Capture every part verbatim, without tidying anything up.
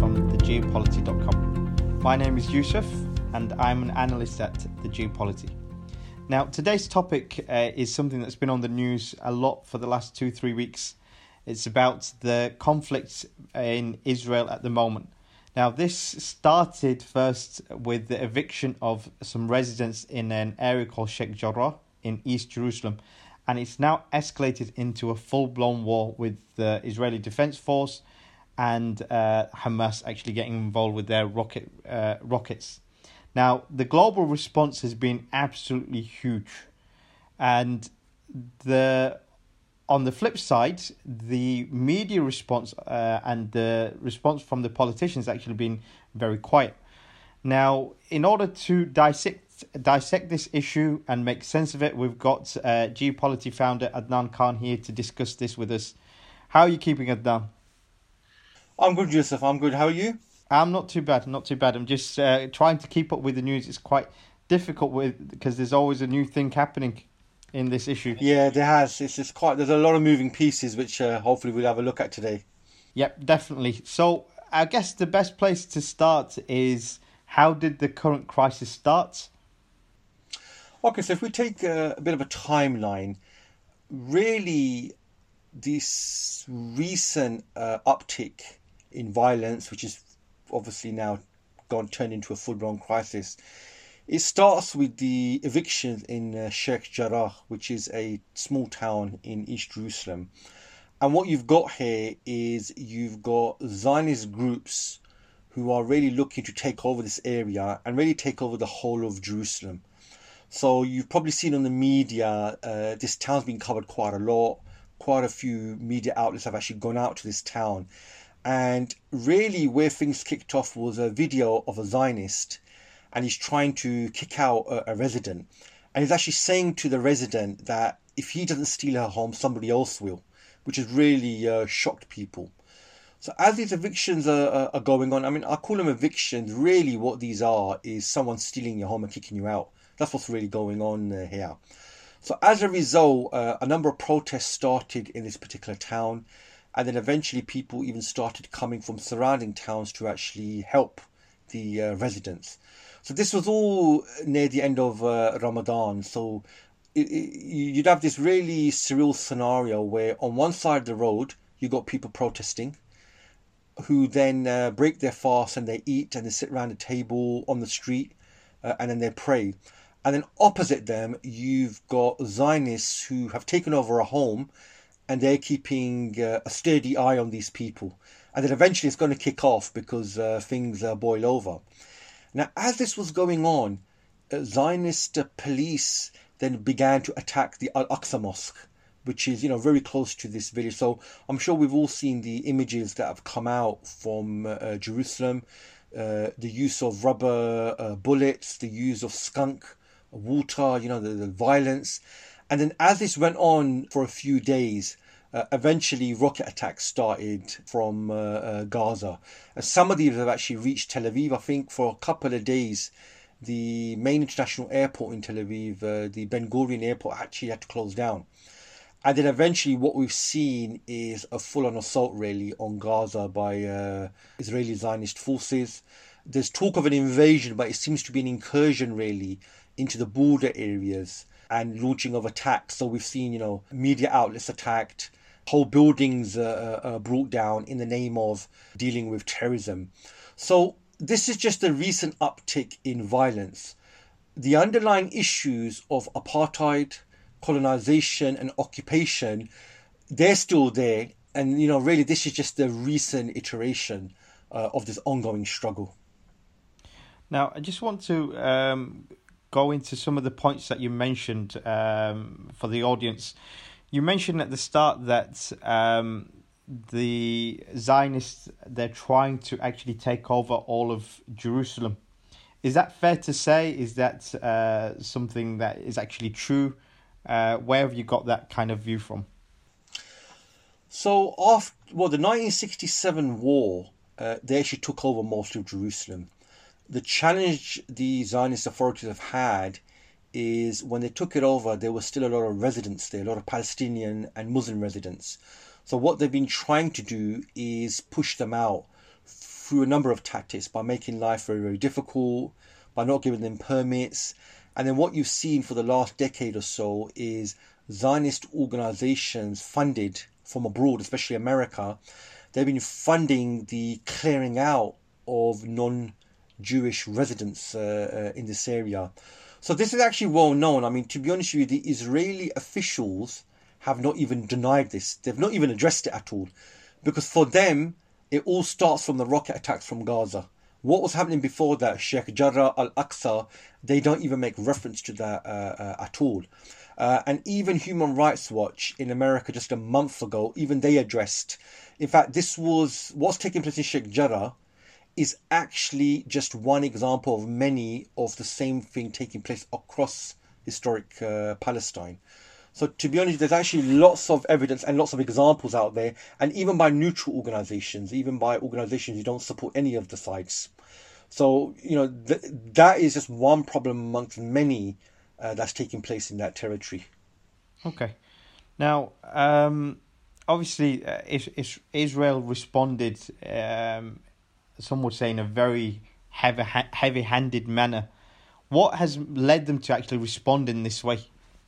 from the geopolity dot com. My name is Yusuf and I'm an analyst at the Geopolity. Now, today's topic uh, is something that's been on the news a lot for the last two, three weeks. It's about the conflict in Israel at the moment. Now, this started first with the eviction of some residents in an area called Sheikh Jarrah in East Jerusalem. And it's now escalated into a full-blown war with the Israeli Defense Force and uh, Hamas actually getting involved with their rocket uh, rockets. Now, the global response has been absolutely huge. And the on the flip side, the media response uh, and the response from the politicians has actually been very quiet. Now, in order to dissect dissect this issue and make sense of it, we've got uh, Geopolity founder Adnan Khan here to discuss this with us. How are you keeping, Adnan? I'm good, Yusuf. I'm good. How are you? I'm not too bad. Not too bad. I'm just uh, trying to keep up with the news. It's quite difficult with because there's always a new thing happening in this issue. Yeah, there has. It's just quite. There's a lot of moving pieces, which uh, hopefully we'll have a look at today. Yep, definitely. So I guess the best place to start is, how did the current crisis start? Okay, so if we take a, a bit of a timeline, really, this recent uh, uptick in violence, which is obviously now gone turned into a full-blown crisis, it starts with the evictions in uh, Sheikh Jarrah, which is a small town in East Jerusalem. And what you've got here is you've got Zionist groups who are really looking to take over this area and really take over the whole of Jerusalem. So you've probably seen on the media, uh, this town's been covered quite a lot. Quite a few media outlets have actually gone out to this town. And really where things kicked off was a video of a Zionist, and he's trying to kick out a, a resident. And he's actually saying to the resident that if he doesn't steal her home, somebody else will, which has really uh, shocked people. So as these evictions are, are going on, I mean, I call them evictions. Really what these are is someone stealing your home and kicking you out. That's what's really going on uh, here. So as a result, uh, a number of protests started in this particular town. And then eventually people even started coming from surrounding towns to actually help the uh, residents. So this was all near the end of uh, Ramadan. So it, it, you'd have this really surreal scenario where on one side of the road, you got people protesting, who then uh, break their fast and they eat and they sit around a table on the street uh, and then they pray. And then opposite them, you've got Zionists who have taken over a home and they're keeping uh, a sturdy eye on these people. And then eventually it's going to kick off because uh, things uh, boil over. Now, as this was going on, uh, Zionist uh, police then began to attack the Al-Aqsa Mosque, which is, you know, very close to this village. So I'm sure we've all seen the images that have come out from uh, Jerusalem, uh, the use of rubber uh, bullets, the use of skunk water, you know, the, the violence. And then as this went on for a few days, uh, eventually rocket attacks started from uh, uh, Gaza. And some of these have actually reached Tel Aviv. I think for a couple of days, the main international airport in Tel Aviv, uh, the Ben Gurion airport, actually had to close down. And then eventually what we've seen is a full-on assault really on Gaza by uh, Israeli Zionist forces. There's talk of an invasion, but it seems to be an incursion really into the border areas and launching of attacks. So we've seen, you know, media outlets attacked, whole buildings uh, uh, brought down in the name of dealing with terrorism. So this is just a recent uptick in violence. The underlying issues of apartheid, colonization and occupation, they're still there. And, you know, really this is just the recent iteration uh, of this ongoing struggle. Now, I just want to um, go into some of the points that you mentioned um, for the audience. You mentioned at the start that um, the Zionists, they're trying to actually take over all of Jerusalem. Is that fair to say? Is that uh, something that is actually true? Uh, where have you got that kind of view from? So, after well, the nineteen sixty-seven war, uh, they actually took over most of Jerusalem. The challenge the Zionist authorities have had is when they took it over, there was still a lot of residents there, a lot of Palestinian and Muslim residents. So what they've been trying to do is push them out through a number of tactics, by making life very, very difficult, by not giving them permits. And then what you've seen for the last decade or so is Zionist organizations funded from abroad, especially America. They've been funding the clearing out of non-Jewish residents uh, uh, in this area. So this is actually well known. I mean, to be honest with you, the Israeli officials have not even denied this. They've not even addressed it at all. Because for them, it all starts from the rocket attacks from Gaza. What was happening before that, Sheikh Jarrah al-Aqsa, they don't even make reference to that uh, uh, at all. Uh, and even Human Rights Watch in America just a month ago, even they addressed. In fact, this was what's taking place in Sheikh Jarrah is actually just one example of many of the same thing taking place across historic uh, Palestine. So to be honest, there's actually lots of evidence and lots of examples out there, and even by neutral organizations, even by organizations who don't support any of the sides. So, you know, th- that is just one problem amongst many uh, that's taking place in that territory. Okay. Now, um, obviously, uh, is, is Israel responded, um, some would say, in a very heavy, heavy-handed manner. What has led them to actually respond in this way?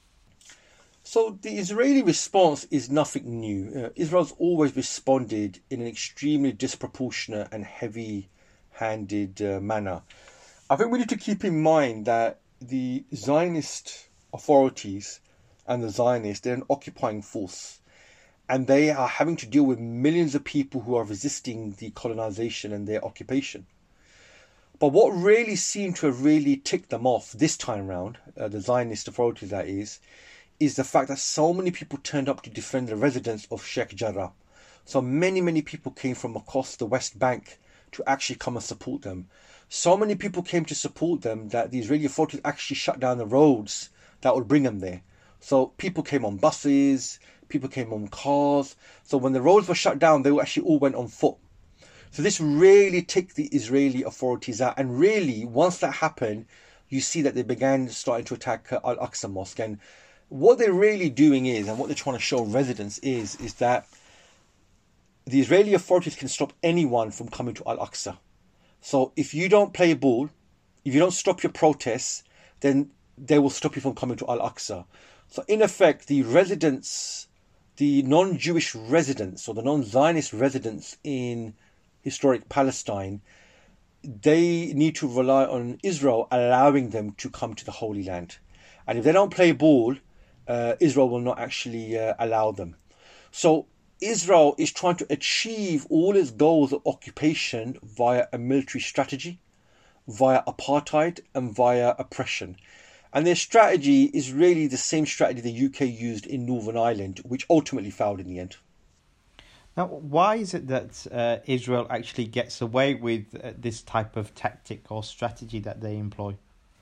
So the Israeli response is nothing new. Uh, Israel's always responded in an extremely disproportionate and heavy-handed uh, manner. I think we need to keep in mind that the Zionist authorities and the Zionists, they're an occupying force. And they are having to deal with millions of people who are resisting the colonization and their occupation. But what really seemed to have really ticked them off this time round, uh, the Zionist authorities that is, is the fact that so many people turned up to defend the residents of Sheikh Jarrah. So many, many people came from across the West Bank to actually come and support them. So many people came to support them that the Israeli authorities actually shut down the roads that would bring them there. So people came on buses, people came on cars. So when the roads were shut down, they actually all went on foot. So this really ticked the Israeli authorities out. And really, once that happened, you see that they began starting to attack uh, Al-Aqsa Mosque. And what they're really doing is, and what they're trying to show residents is, is that the Israeli authorities can stop anyone from coming to Al-Aqsa. So if you don't play ball, if you don't stop your protests, then they will stop you from coming to Al-Aqsa. So in effect, the residents, the non-Jewish residents or the non-Zionist residents in historic Palestine, they need to rely on Israel allowing them to come to the Holy Land. And if they don't play ball, uh, Israel will not actually uh, allow them. So Israel is trying to achieve all its goals of occupation via a military strategy, via apartheid and via oppression. And their strategy is really the same strategy the U K used in Northern Ireland, which ultimately failed in the end. Now, why is it that uh, Israel actually gets away with uh, this type of tactic or strategy that they employ?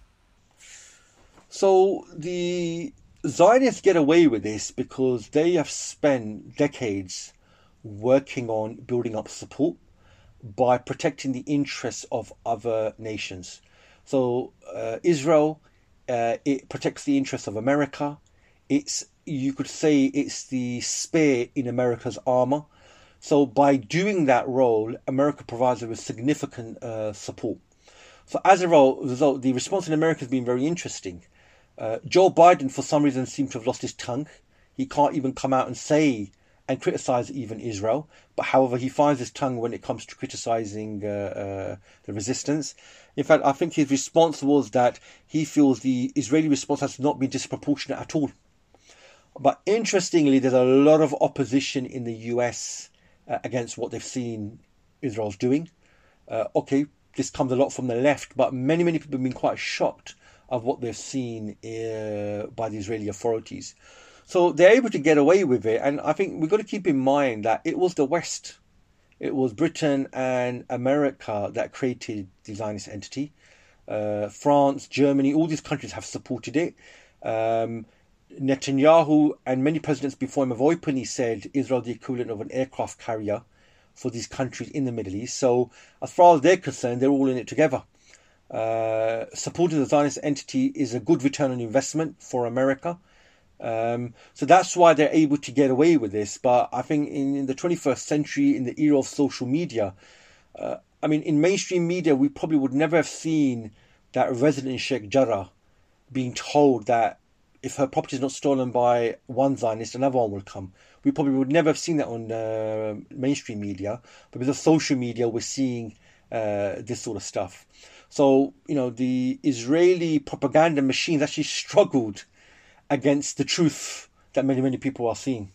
So the Zionists get away with this because they have spent decades working on building up support by protecting the interests of other nations. So uh, Israel, uh, it protects the interests of America. It's, you could say, it's the spear in America's armor. So by doing that role, America provides them with significant uh, support. So as a result, the response in America has been very interesting. Uh, Joe Biden, for some reason, seems to have lost his tongue. He can't even come out and say and criticize even Israel. But however, he finds his tongue when it comes to criticizing uh, uh, the resistance. In fact, I think his response was that he feels the Israeli response has not been disproportionate at all. But interestingly, there's a lot of opposition in the U S uh, against what they've seen Israel's doing. Uh, okay, this comes a lot from the left, but many, many people have been quite shocked of what they've seen uh, by the Israeli authorities. So they're able to get away with it. And I think we've got to keep in mind that it was the West. It was Britain and America that created the Zionist entity. Uh, France, Germany, all these countries have supported it. Um, Netanyahu and many presidents before him have openly said Israel the equivalent of an aircraft carrier for these countries in the Middle East. So as far as they're concerned, they're all in it together. Uh, supporting the Zionist entity is a good return on investment for America. Um, so that's why they're able to get away with this. But I think in, in the twenty-first century, in the era of social media, Uh, I mean, in mainstream media, we probably would never have seen that resident in Sheikh Jarrah being told that if her property is not stolen by one Zionist, another one will come. We probably would never have seen that on uh, mainstream media, but because of social media, we're seeing uh, this sort of stuff. So, you know, the Israeli propaganda machines actually struggled against the truth that many, many people are seeing.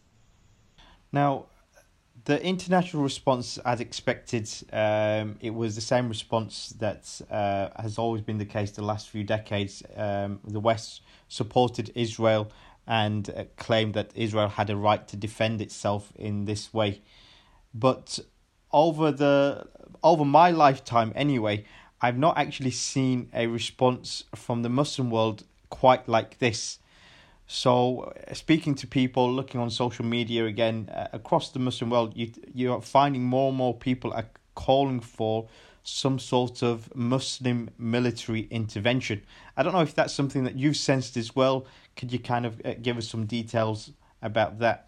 Now, the international response, as expected, um, it was the same response that uh, has always been the case the last few decades. Um, the West supported Israel and uh, claimed that Israel had a right to defend itself in this way. But over the over my lifetime, anyway, I've not actually seen a response from the Muslim world quite like this. So, speaking to people, looking on social media again, uh, across the Muslim world, you, you're finding more and more people are calling for some sort of Muslim military intervention. I don't know if that's something that you've sensed as well. Could you kind of uh, give us some details about that?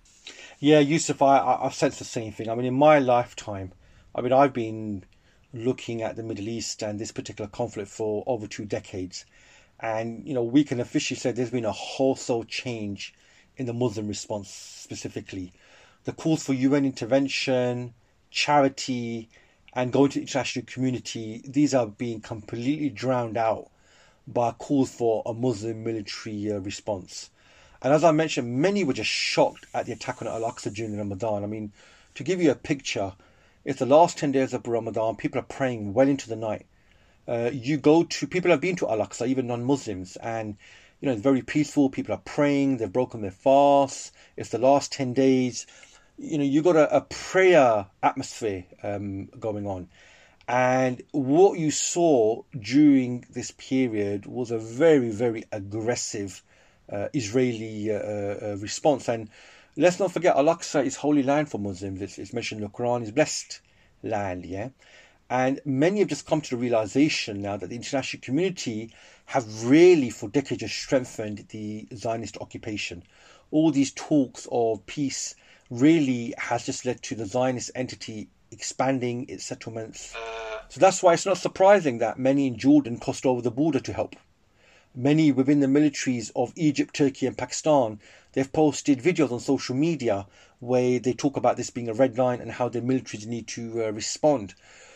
Yeah, Yusuf, I, I, I've sensed the same thing. I mean, in my lifetime, I mean, I've been looking at the Middle East and this particular conflict for over two decades. And, you know, we can officially say there's been a wholesale change in the Muslim response specifically. The calls for U N intervention, charity, and going to the international community, these are being completely drowned out by calls for a Muslim military uh, response. And as I mentioned, many were just shocked at the attack on Al-Aqsa during Ramadan. I mean, to give you a picture, it's the last ten days of Ramadan, people are praying well into the night. Uh, you go to, people have been to Al-Aqsa, even non-Muslims, and, you know, it's very peaceful. People are praying, they've broken their fasts. It's the last ten days. You know, you got a, a prayer atmosphere um, going on. And what you saw during this period was a very, very aggressive uh, Israeli uh, uh, response. And let's not forget, Al-Aqsa is holy land for Muslims. It's, it's mentioned in the Quran, it's blessed land, yeah? And many have just come to the realization now that the international community have really for decades just strengthened the Zionist occupation. All these talks of peace really has just led to the Zionist entity expanding its settlements. So that's why it's not surprising that many in Jordan crossed over the border to help. Many within the militaries of Egypt, Turkey and Pakistan, they've posted videos on social media where they talk about this being a red line and how their militaries need to uh, respond.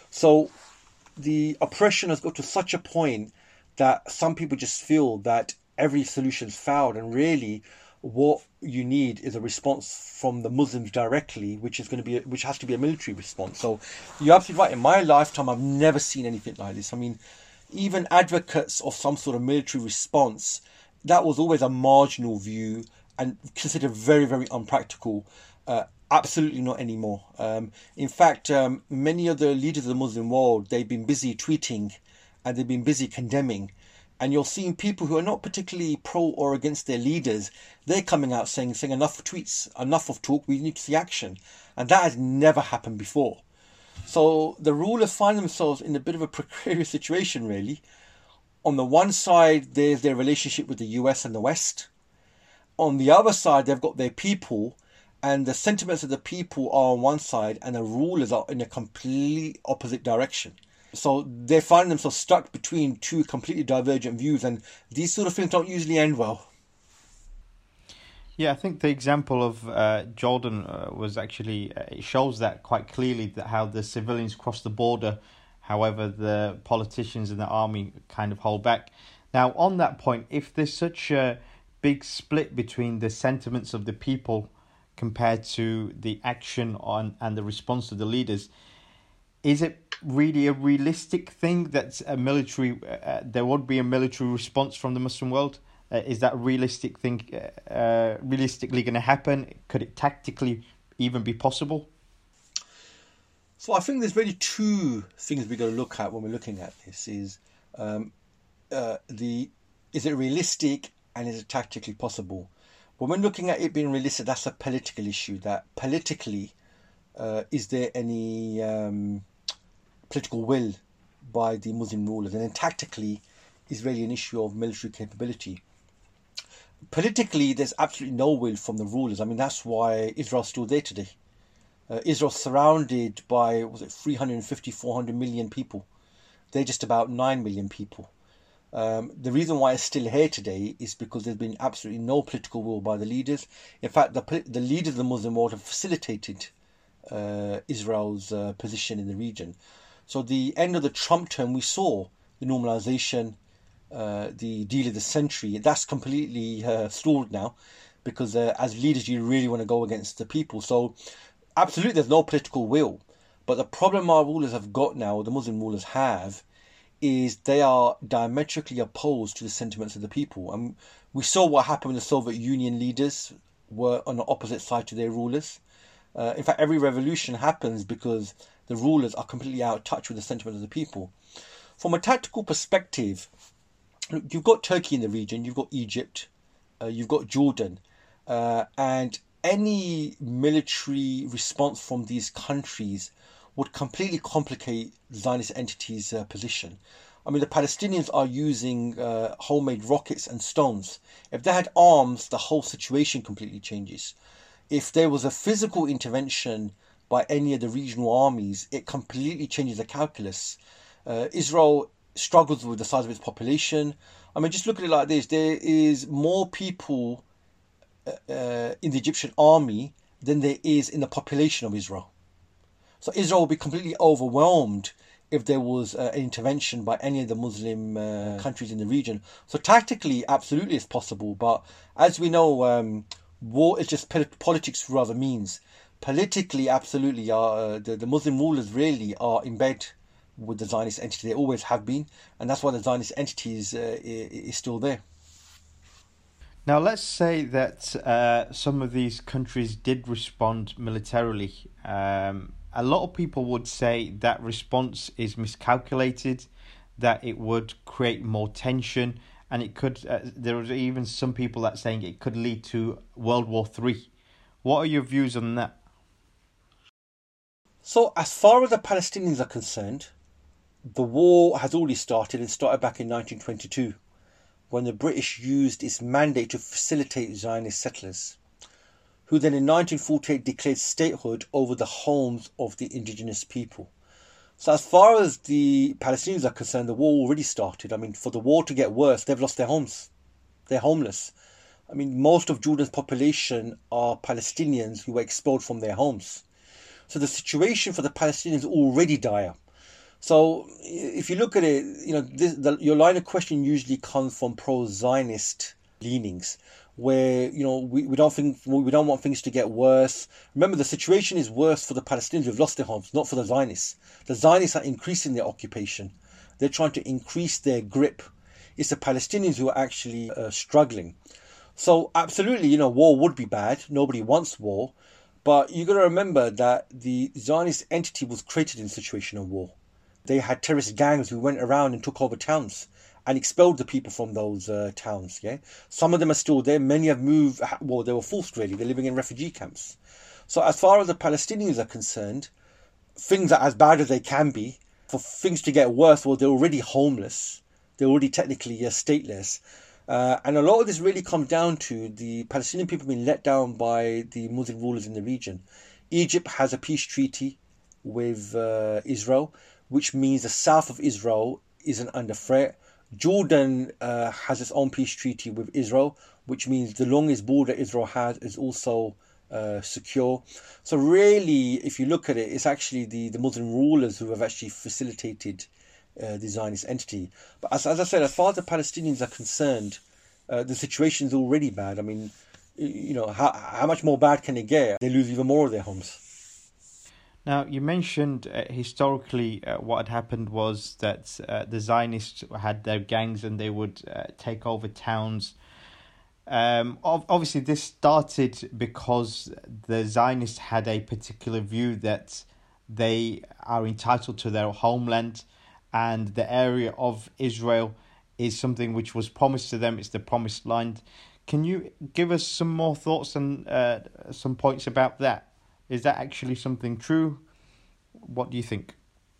So the oppression has got to such a point that some people just feel that every solution's failed, and really what you need is a response from the Muslims directly, which is going to be a, which has to be a military response. So you're absolutely right. In my lifetime, I've never seen anything like this. I mean, even advocates of some sort of military response, that was always a marginal view and considered very, very unpractical. Uh, Absolutely not anymore. Um, in fact, um, many of the leaders of the Muslim world, they've been busy tweeting and they've been busy condemning. And you're seeing people who are not particularly pro or against their leaders, they're coming out saying, saying enough of tweets, enough of talk, we need to see action. And that has never happened before. So the rulers find themselves in a bit of a precarious situation, really. On the one side, there's their relationship with the U S and the West. On the other side, they've got their people, and the sentiments of the people are on one side and the rulers are in a complete opposite direction. So they find themselves stuck between two completely divergent views, and these sort of things don't usually end well. Yeah, I think the example of uh, Jordan uh, was actually, uh, it shows that quite clearly, that how the civilians cross the border, however the politicians and the army kind of hold back. Now, on that point, if there's such a big split between the sentiments of the people compared to the action on and the response of the leaders, is it really a realistic thing that a military uh, there would be a military response from the Muslim world? Uh, is that a realistic thing? Uh, uh, realistically going to happen? Could it tactically even be possible? So I think there's really two things we've got to look at when we're looking at this. Is um, uh, the is it realistic and is it tactically possible? When we're looking at it being realistic, that's a political issue. That politically, uh, is there any um, political will by the Muslim rulers? And then tactically, is really an issue of military capability. Politically, there's absolutely no will from the rulers. I mean, that's why Israel's still there today. Uh, Israel's surrounded by, was it three hundred fifty, four hundred million people. They're just about nine million people. Um, the reason why it's still here today is because there's been absolutely no political will by the leaders. In fact, the, the leaders of the Muslim world have facilitated uh, Israel's uh, position in the region. So the end of the Trump term, we saw the normalization, uh, the deal of the century. That's completely uh, stalled now, because uh, as leaders, you really want to go against the people. So absolutely, there's no political will. But the problem our rulers have got now, or the Muslim rulers have, is they are diametrically opposed to the sentiments of the people. And we saw what happened when the Soviet Union leaders were on the opposite side to their rulers. Uh, in fact, every revolution happens because the rulers are completely out of touch with the sentiment of the people. From a tactical perspective, you've got Turkey in the region, you've got Egypt, uh, you've got Jordan, uh, and any military response from these countries would completely complicate the Zionist entity's uh, position. I mean, the Palestinians are using uh, homemade rockets and stones. If they had arms, the whole situation completely changes. If there was a physical intervention by any of the regional armies, it completely changes the calculus. Uh, Israel struggles with the size of its population. I mean, just look at it like this. There is more people uh, in the Egyptian army than there is in the population of Israel. So Israel would be completely overwhelmed if there was uh, an intervention by any of the Muslim uh, countries in the region. So tactically, absolutely it's possible. But as we know, um, war is just politics through other means. Politically, absolutely, uh, the, the Muslim rulers really are in bed with the Zionist entity. They always have been. And that's why the Zionist entity is, uh, is still there. Now, let's say that uh, some of these countries did respond militarily. Um, a lot of people would say that response is miscalculated, that it would create more tension, and it could. Uh, there was even some people that saying it could lead to World War Three. What are your views on that? So, as far as the Palestinians are concerned, the war has already started and started back in nineteen twenty-two. When the British used its mandate to facilitate Zionist settlers, who then in nineteen forty-eight declared statehood over the homes of the indigenous people. So as far as the Palestinians are concerned, the war already started. I mean, for the war to get worse, they've lost their homes. They're homeless. I mean, most of Jordan's population are Palestinians who were expelled from their homes. So the situation for the Palestinians is already dire. So if you look at it, you know, this, the, your line of question usually comes from pro-Zionist leanings, where, you know, we, we don't think we don't want things to get worse. Remember, the situation is worse for the Palestinians who've lost their homes, not for the Zionists. The Zionists are increasing their occupation. They're trying to increase their grip. It's the Palestinians who are actually uh, struggling. So absolutely, you know, war would be bad. Nobody wants war. But you got to remember that the Zionist entity was created in a situation of war. They had terrorist gangs who went around and took over towns and expelled the people from those uh, towns. Yeah, some of them are still there. Many have moved. Well, they were forced really. They're living in refugee camps. So as far as the Palestinians are concerned, things are as bad as they can be. For things to get worse, well, they're already homeless. They're already technically uh, stateless. Uh, and a lot of this really comes down to the Palestinian people being let down by the Muslim rulers in the region. Egypt has a peace treaty with uh, Israel, which means the south of Israel isn't under threat. Jordan uh, has its own peace treaty with Israel, which means the longest border Israel has is also uh, secure. So really, if you look at it, it's actually the, the Muslim rulers who have actually facilitated uh, the Zionist entity. But as, as I said, as far as the Palestinians are concerned, uh, the situation is already bad. I mean, you know, how, how much more bad can it get? They lose even more of their homes. Now, you mentioned uh, historically uh, what had happened was that uh, the Zionists had their gangs and they would uh, take over towns. Um, obviously, this started because the Zionists had a particular view that they are entitled to their homeland, and the area of Israel is something which was promised to them. It's the promised land. Can you give us some more thoughts and uh, some points about that? Is that actually something true? What do you think?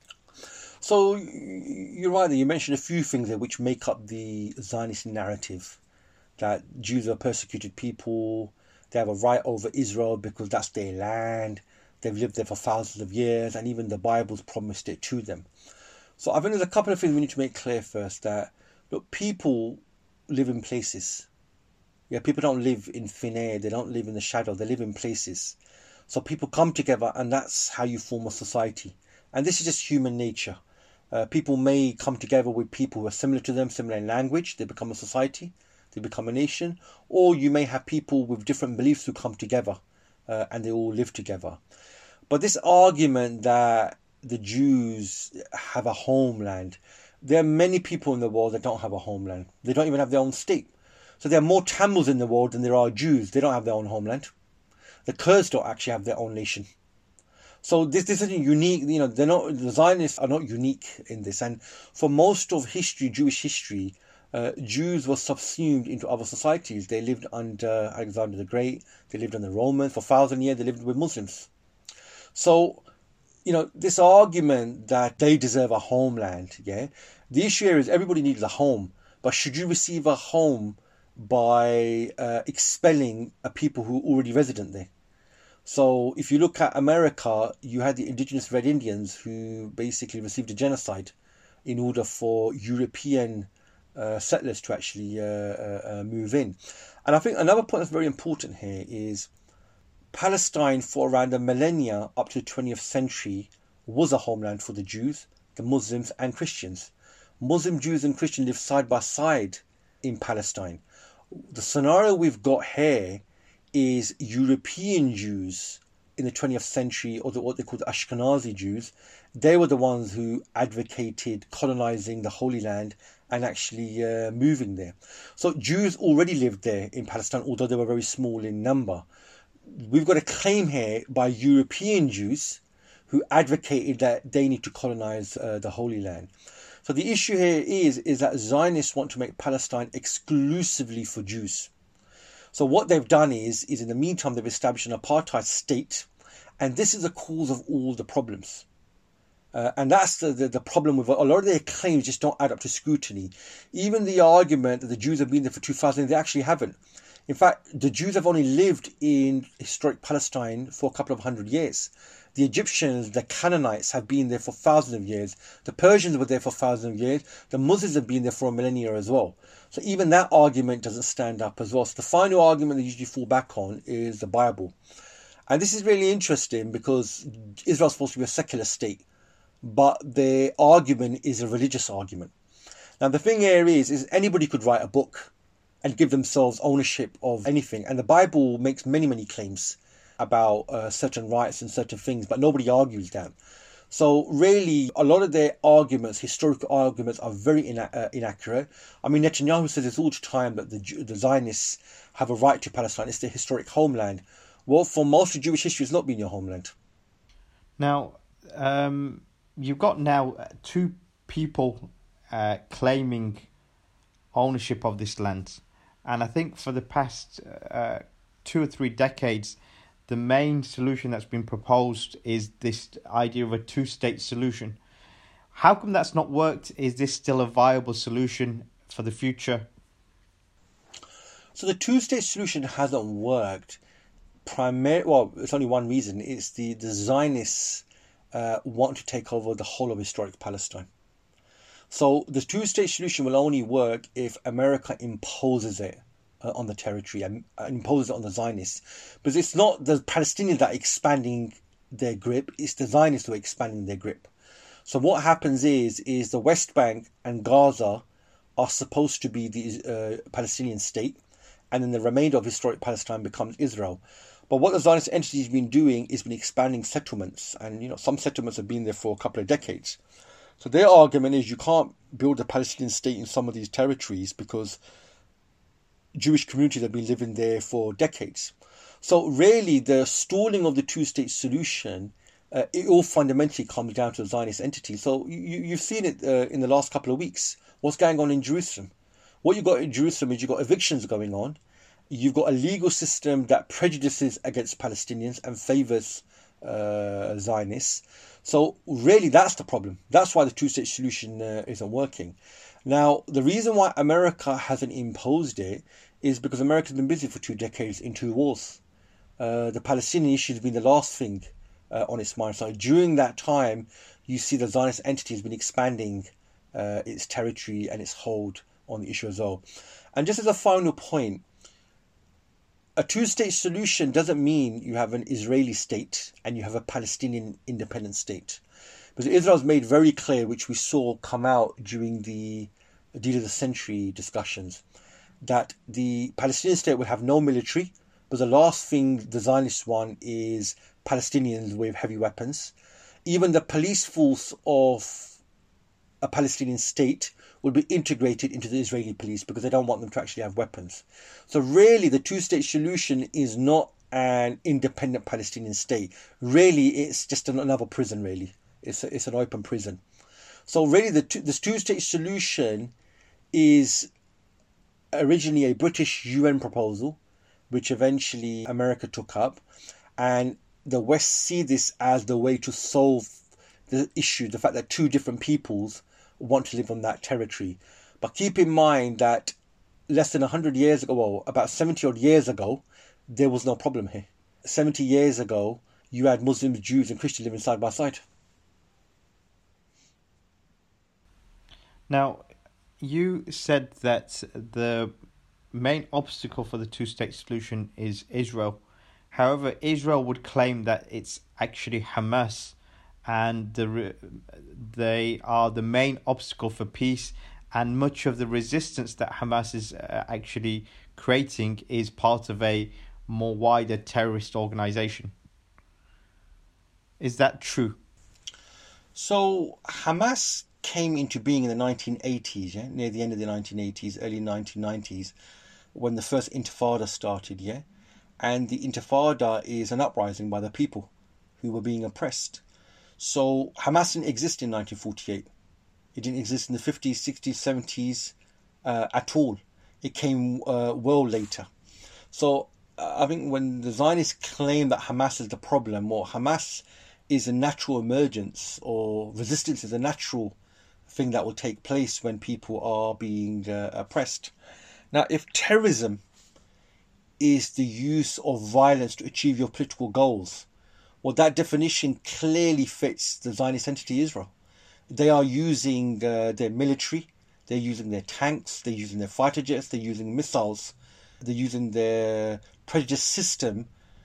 So you're right there. You mentioned a few things there which make up the Zionist narrative. That Jews are persecuted people. They have a right over Israel because that's their land. They've lived there for thousands of years, and even the Bible's promised it to them. So I think there's a couple of things we need to make clear first. That, look, people live in places. Yeah, people don't live in thin air. They don't live in the shadow. They live in places. So people come together, and that's how you form a society. And this is just human nature. Uh, people may come together with people who are similar to them, similar in language. They become a society. They become a nation. Or you may have people with different beliefs who come together uh, and they all live together. But this argument that the Jews have a homeland, there are many people in the world that don't have a homeland. They don't even have their own state. So there are more Tamils in the world than there are Jews. They don't have their own homeland. The Kurds don't actually have their own nation. So this, this isn't unique. You know, they're not, the Zionists are not unique in this. And for most of history, Jewish history, uh, Jews were subsumed into other societies. They lived under Alexander the Great. They lived under the Romans. For a thousand years, they lived with Muslims. So, you know, this argument that they deserve a homeland, yeah, the issue here is everybody needs a home. But should you receive a home by uh, expelling a people who are already resident there? So if you look at America, you had the indigenous Red Indians who basically received a genocide in order for European uh, settlers to actually uh, uh, uh, move in. And I think another point that's very important here is Palestine for around a millennia up to the twentieth century was a homeland for the Jews, the Muslims and Christians. Muslim, Jews and Christians lived side by side in Palestine. The scenario we've got here is European Jews in the twentieth century, or the, what they call the Ashkenazi Jews. They were the ones who advocated colonizing the Holy Land and actually uh, moving there. So Jews already lived there in Palestine, although they were very small in number. We've got a claim here by European Jews who advocated that they need to colonize uh, the Holy Land. So the issue here is, is that Zionists want to make Palestine exclusively for Jews. So what they've done is, is in the meantime, they've established an apartheid state. And this is the cause of all the problems. Uh, and that's the, the, the problem with a lot of their claims just don't add up to scrutiny. Even the argument that the Jews have been there for two thousand, they actually haven't. In fact, the Jews have only lived in historic Palestine for a couple of hundred years. The Egyptians, the Canaanites have been there for thousands of years. The Persians were there for thousands of years. The Muslims have been there for a millennia as well. So even that argument doesn't stand up as well. So the final argument they usually fall back on is the Bible. And this is really interesting because Israel's supposed to be a secular state, but their argument is a religious argument. Now the thing here is, is anybody could write a book and give themselves ownership of anything. And the Bible makes many, many claims about uh, certain rights and certain things, but nobody argues that. So really, a lot of their arguments, historical arguments, are very ina- uh, inaccurate. I mean, Netanyahu says this all the time that the, the Zionists have a right to Palestine. It's their historic homeland. Well, for most of Jewish history, it's not been your homeland. Now, um, you've got now two people uh, claiming ownership of this land. And I think for the past uh, two or three decades, the main solution that's been proposed is this idea of a two-state solution. How come that's not worked? Is this still a viable solution for the future? So the two-state solution hasn't worked. Primar- well, it's only one reason. It's the, the Zionists uh, want to take over the whole of historic Palestine. So the two-state solution will only work if America imposes it uh, on the territory and uh, imposes it on the Zionists. Because it's not the Palestinians that are expanding their grip, it's the Zionists who are expanding their grip. So what happens is, is the West Bank and Gaza are supposed to be the uh, Palestinian state, and then the remainder of historic Palestine becomes Israel. But what the Zionist entity has been doing is been expanding settlements, and you know some settlements have been there for a couple of decades. So their argument is you can't build a Palestinian state in some of these territories because Jewish communities have been living there for decades. So really, the stalling of the two-state solution, uh, it all fundamentally comes down to a Zionist entity. So you, you've seen it uh, in the last couple of weeks. What's going on in Jerusalem? What you've got in Jerusalem is you've got evictions going on. You've got a legal system that prejudices against Palestinians and favours uh, Zionists. So really, that's the problem. That's why the two-state solution uh, isn't working. Now, the reason why America hasn't imposed it is because America's been busy for two decades in two wars. Uh, the Palestinian issue has been the last thing uh, on its mind. So during that time, you see the Zionist entity has been expanding uh, its territory and its hold on the issue as well. And just as a final point, a two-state solution doesn't mean you have an Israeli state and you have a Palestinian independent state. Because Israel has made very clear, which we saw come out during the deal of the century discussions, that the Palestinian state will have no military, but the last thing the Zionists want is Palestinians with heavy weapons. Even the police force of a Palestinian state will be integrated into the Israeli police because they don't want them to actually have weapons. So really the two-state solution is not an independent Palestinian state. Really, it's just another prison, really. It's, a, it's an open prison. So really the two, this two-state solution is originally a British U N proposal, which eventually America took up. And the West see this as the way to solve the issue, the fact that two different peoples want to live on that territory. But keep in mind that less than one hundred years ago, well, about seventy odd years ago, there was no problem here. seventy years ago, you had Muslims, Jews and Christians living side by side. Now, you said that the main obstacle for the two-state solution is Israel. However, Israel would claim that it's actually Hamas, and the, they are the main obstacle for peace, and much of the resistance that Hamas is uh, actually creating is part of a more wider terrorist organization. Is that true? So Hamas came into being in the nineteen eighties, yeah, near the end of the nineteen eighties, early nineteen nineties, when the first Intifada started, yeah. And the Intifada is an uprising by the people who were being oppressed. So Hamas didn't exist in nineteen forty-eight. It didn't exist in the fifties, sixties, seventies uh, at all. It came uh, well later. So uh, I think when the Zionists claim that Hamas is the problem, or Hamas is a natural emergence, or resistance is a natural thing that will take place when people are being uh, oppressed. Now, if terrorism is the use of violence to achieve your political goals, well, that definition clearly fits the Zionist entity Israel. They are using uh, their military, they're using their tanks, they're using their fighter jets, they're using missiles, they're using their prejudice system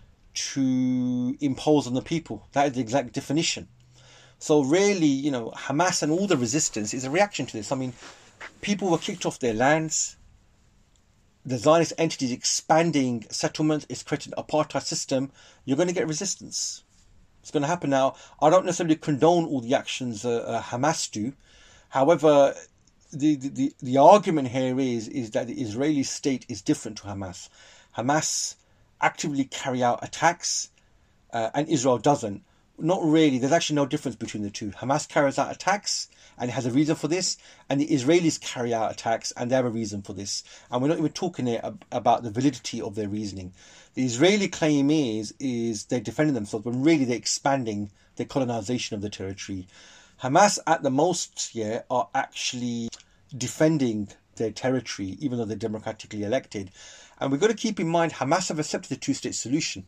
to impose on the people. That is the exact definition. So really, you know, Hamas and all the resistance is a reaction to this. I mean, people were kicked off their lands. The Zionist entity is expanding settlements, it's creating an apartheid system. You're going to get resistance. It's going to happen. Now, I don't necessarily condone all the actions uh, uh, Hamas do. However, the, the, the argument here is, is that the Israeli state is different to Hamas. Hamas actively carry out attacks uh, and Israel doesn't. Not really. There's actually no difference between the two. Hamas carries out attacks and it has a reason for this, and the Israelis carry out attacks and they have a reason for this. And we're not even talking here about the validity of their reasoning. The Israeli claim is is they're defending themselves, but really they're expanding their colonization of the territory. Hamas, at the most, yeah, are actually defending their territory, even though they're democratically elected. And we've got to keep in mind, Hamas have accepted the two-state solution.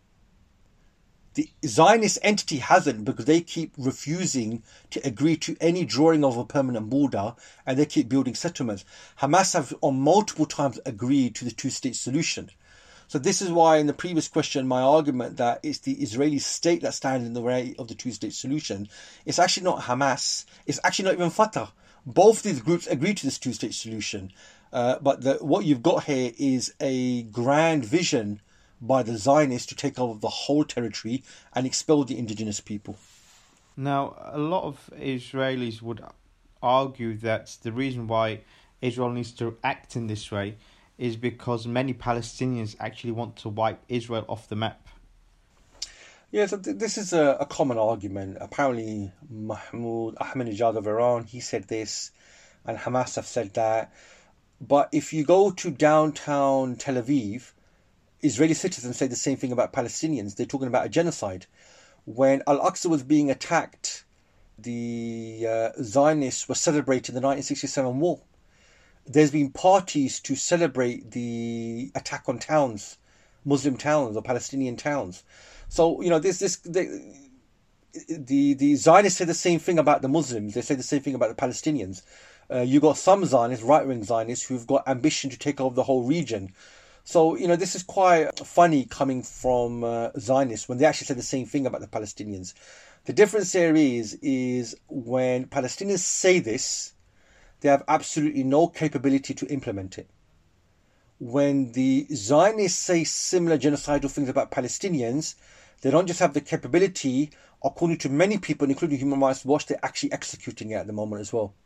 The Zionist entity hasn't, because they keep refusing to agree to any drawing of a permanent border, and they keep building settlements. Hamas have on multiple times agreed to the two-state solution. So this is why in the previous question, my argument that it's the Israeli state that stands in the way of the two-state solution, it's actually not Hamas. It's actually not even Fatah. Both these groups agree to this two-state solution. Uh, but the, what you've got here is a grand vision by the Zionists to take over the whole territory and expel the indigenous people. Now, a lot of Israelis would argue that the reason why Israel needs to act in this way is because many Palestinians actually want to wipe Israel off the map. Yeah, so th- this is a, a common argument. Apparently, Mahmoud Ahmadinejad of Iran, he said this, and Hamas have said that. But if you go to downtown Tel Aviv, Israeli citizens say the same thing about Palestinians. They're talking about a genocide. When Al-Aqsa was being attacked, the uh, Zionists were celebrating the nineteen sixty-seven war. There's been parties to celebrate the attack on towns, Muslim towns or Palestinian towns. So, you know, this, this, the, the, the Zionists say the same thing about the Muslims. They say the same thing about the Palestinians. Uh, you got some Zionists, right-wing Zionists, who've got ambition to take over the whole region. So, you know, this is quite funny coming from uh, Zionists when they actually say the same thing about the Palestinians. The difference there is, is when Palestinians say this, they have absolutely no capability to implement it. When the Zionists say similar genocidal things about Palestinians, they don't just have the capability, according to many people, including Human Rights Watch, they're actually executing it at the moment as well.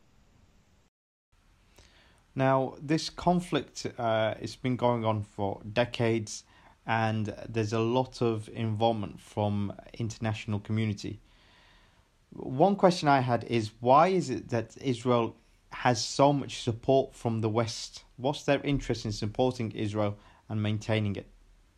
Now, this conflict uh, has been going on for decades, and there's a lot of involvement from international community. One question I had is, why is it that Israel has so much support from the West? What's their interest in supporting Israel and maintaining it?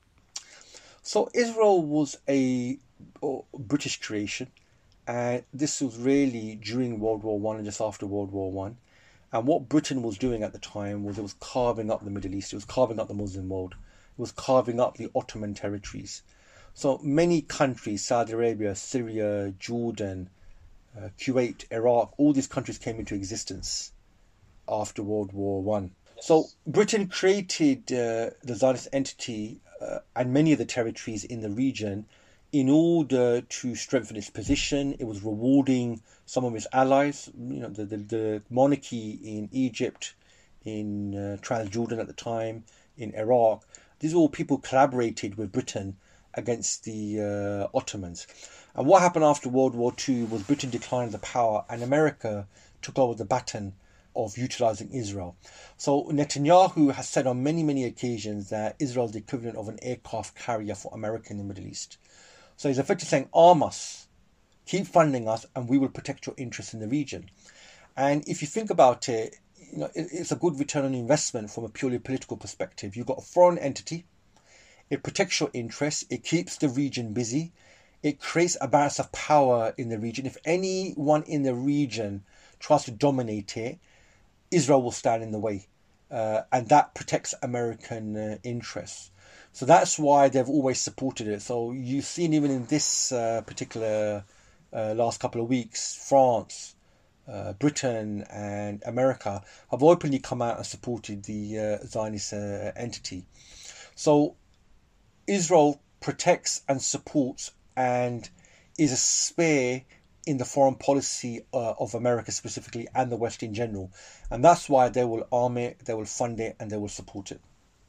So Israel was a British creation, and this was really during World War One and just after World War One. And what Britain was doing at the time was it was carving up the Middle East, it was carving up the Muslim world, it was carving up the Ottoman territories. So many countries, Saudi Arabia, Syria, Jordan, uh, Kuwait, Iraq, all these countries came into existence after World War One. Yes. So Britain created uh, the Zionist entity uh, and many of the territories in the region in order to strengthen its position. It was rewarding some of its allies, you know, the, the, the monarchy in Egypt, in uh, Transjordan at the time, in Iraq. These are all people collaborated with Britain against the uh, Ottomans. And what happened after World War Two was Britain declined the power and America took over the baton of utilizing Israel. So Netanyahu has said on many, many occasions that Israel is the equivalent of an aircraft carrier for America in the Middle East. So he's effectively saying, arm us, keep funding us, and we will protect your interests in the region. And if you think about it, you know, it, it's a good return on investment from a purely political perspective. You've got a foreign entity, it protects your interests, it keeps the region busy, it creates a balance of power in the region. If anyone in the region tries to dominate it, Israel will stand in the way, uh, and that protects American uh, interests. So that's why they've always supported it. So you've seen even in this uh, particular uh, last couple of weeks, France, uh, Britain and America have openly come out and supported the uh, Zionist uh, entity. So Israel protects and supports and is a spear in the foreign policy uh, of America specifically and the West in general. And that's why they will arm it, they will fund it, and they will support it.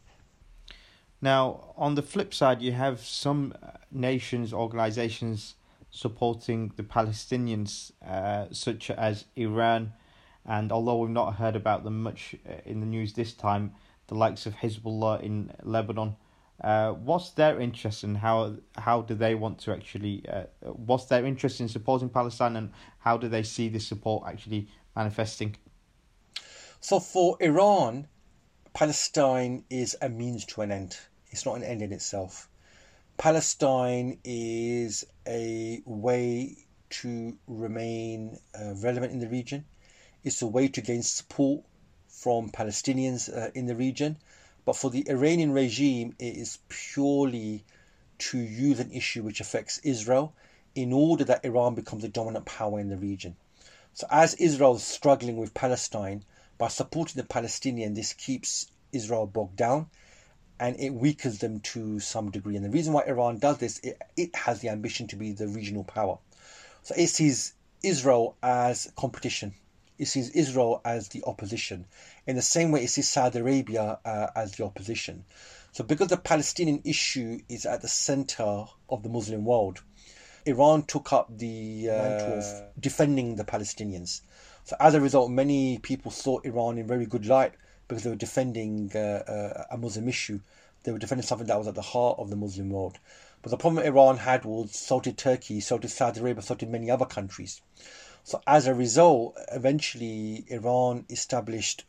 Now, on the flip side, you have some nations, organizations supporting the Palestinians, uh, such as Iran. And although we've not heard about them much in the news this time, the likes of Hezbollah in Lebanon. Uh, what's their interest and how how do they want to actually, uh, what's their interest in supporting Palestine and how do they see this support actually manifesting? So for Iran, Palestine is a means to an end. It's not an end in itself. Palestine is a way to remain uh, relevant in the region. It's a way to gain support from Palestinians uh, in the region. But for the Iranian regime, it is purely to use an issue which affects Israel in order that Iran becomes a dominant power in the region. So as Israel is struggling with Palestine, by supporting the Palestinian, this keeps Israel bogged down and it weakens them to some degree. And the reason why Iran does this, it, it has the ambition to be the regional power. So it sees Israel as competition. It sees Israel as the opposition. In the same way, it sees Saudi Arabia uh, as the opposition. So because the Palestinian issue is at the center of the Muslim world, Iran took up the uh, mantle of defending the Palestinians. So as a result, many people saw Iran in very good light because they were defending uh, uh, a Muslim issue. They were defending something that was at the heart of the Muslim world. But the problem Iran had was so did Turkey, so did Saudi Arabia, so did many other countries. So as a result, eventually Iran established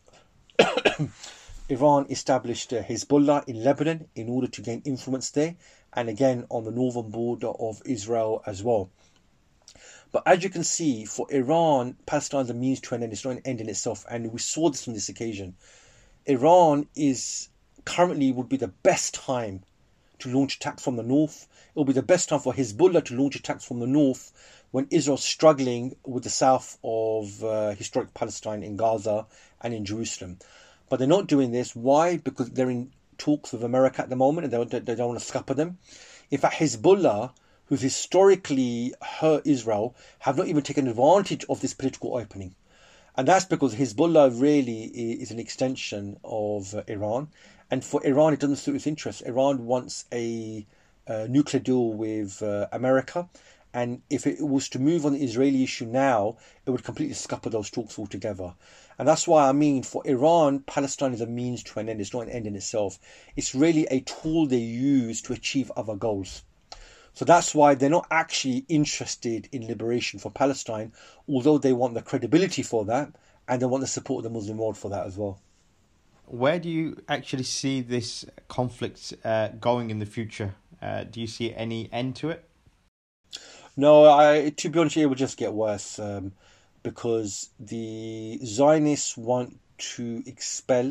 Iran established uh, Hezbollah in Lebanon in order to gain influence there, and again on the northern border of Israel as well. But as you can see, for Iran, Palestine is a means to an end. It's not an end in itself, and we saw this on this occasion. Iran is currently would be the best time to launch attacks from the north. It will be the best time for Hezbollah to launch attacks from the north when Israel's struggling with the south of uh, historic Palestine in Gaza and in Jerusalem. But they're not doing this. Why? Because they're in talks with America at the moment and they don't, they don't want to scupper them. In fact, Hezbollah, who's historically hurt Israel, have not even taken advantage of this political opening. And that's because Hezbollah really is an extension of uh, Iran. And for Iran, it doesn't suit its interests. Iran wants a, a nuclear deal with uh, America. And if it was to move on the Israeli issue now, it would completely scupper those talks altogether. And that's why I mean, for Iran, Palestine is a means to an end. It's not an end in itself. It's really a tool they use to achieve other goals. So that's why they're not actually interested in liberation for Palestine, although they want the credibility for that and they want the support of the Muslim world for that as well. Where do you actually see this conflict uh, going in the future? Uh, do you see any end to it? No, I, to be honest, it will just get worse um, because the Zionists want to expel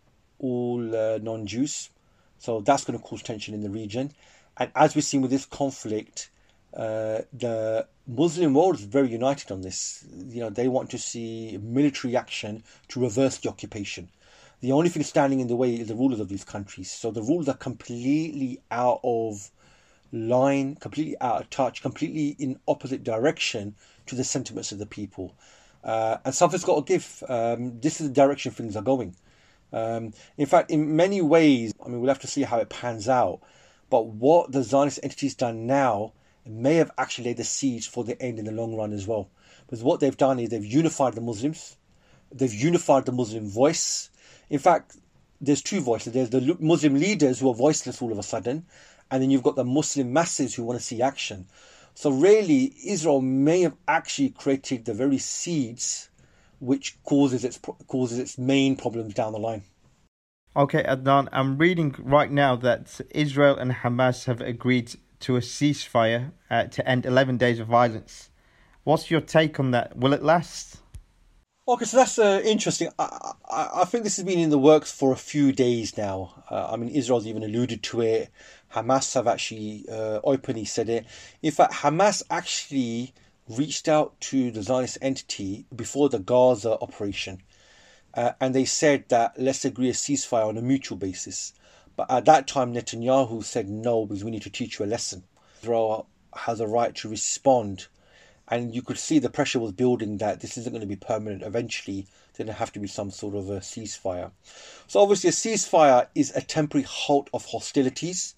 all uh, non-Jews. So that's going to cause tension in the region. And as we've seen with this conflict, uh, the Muslim world is very united on this. You know, they want to see military action to reverse the occupation. The only thing standing in the way is the rulers of these countries. So the rulers are completely out of line, completely out of touch, completely in opposite direction to the sentiments of the people. Uh, and something's got to give. Um, this is the direction things are going. Um, in fact, in many ways, I mean, we'll have to see how it pans out. But what the Zionist entity's done now may have actually laid the seeds for the end in the long run as well. Because what they've done is they've unified the Muslims. They've unified the Muslim voice. In fact, there's two voices. There's the Muslim leaders who are voiceless all of a sudden, and then you've got the Muslim masses who want to see action. So really, Israel may have actually created the very seeds which causes its causes its main problems down the line. Okay, Adnan, I'm reading right now that Israel and Hamas have agreed to a ceasefire uh, to end eleven days of violence. What's your take on that? Will it last? Okay, so that's uh, interesting. I, I, I think this has been in the works for a few days now. Uh, I mean, Israel's even alluded to it. Hamas have actually uh, openly said it. In fact, Hamas actually reached out to the Zionist entity before the Gaza operation. Uh, and they said that let's agree a ceasefire on a mutual basis. But at that time, Netanyahu said no, because we need to teach you a lesson. Israel has a right to respond. And you could see the pressure was building that this isn't going to be permanent. Eventually, there's going to have to be some sort of a ceasefire. So obviously, a ceasefire is a temporary halt of hostilities.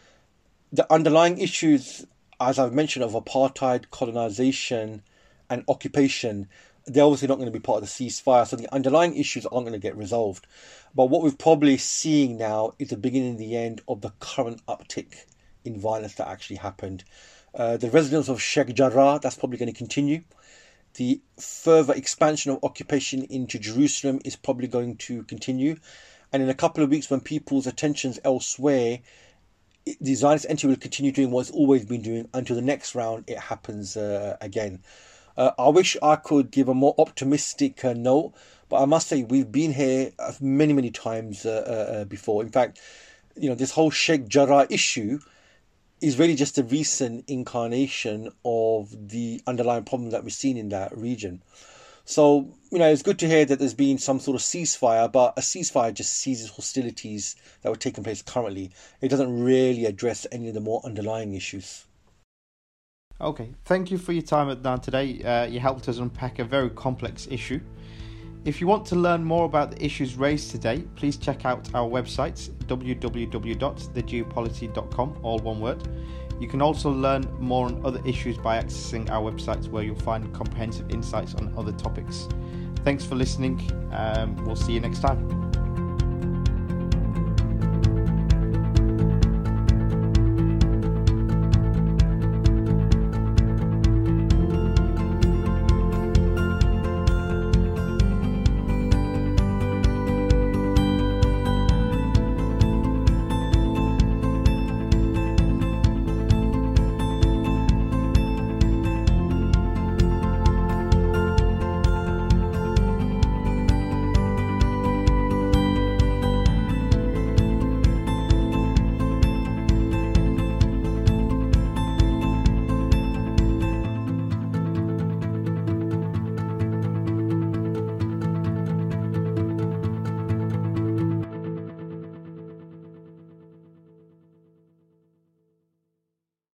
The underlying issues, as I've mentioned, of apartheid, colonization, and occupation, they're obviously not going to be part of the ceasefire. So the underlying issues aren't going to get resolved. But what we're probably seeing now is the beginning and the end of the current uptick in violence that actually happened. Uh, the residents of Sheikh Jarrah, that's probably going to continue. The further expansion of occupation into Jerusalem is probably going to continue. And in a couple of weeks, when people's attention's elsewhere, the Zionist entity will continue doing what it's always been doing until the next round it happens uh, again. Uh, I wish I could give a more optimistic uh, note, but I must say we've been here many, many times uh, uh, before. In fact, you know, this whole Sheikh Jarrah issue is really just a recent incarnation of the underlying problem that we've seen in that region. So, you know, it's good to hear that there's been some sort of ceasefire, but a ceasefire just ceases hostilities that were taking place currently. It doesn't really address any of the more underlying issues. Okay, thank you for your time, Adnan, today. Uh, you helped us unpack a very complex issue. If you want to learn more about the issues raised today, please check out our website, w w w dot the geopolity dot com, all one word. You can also learn more on other issues by accessing our website, where you'll find comprehensive insights on other topics. Thanks for listening. Um, we'll see you next time.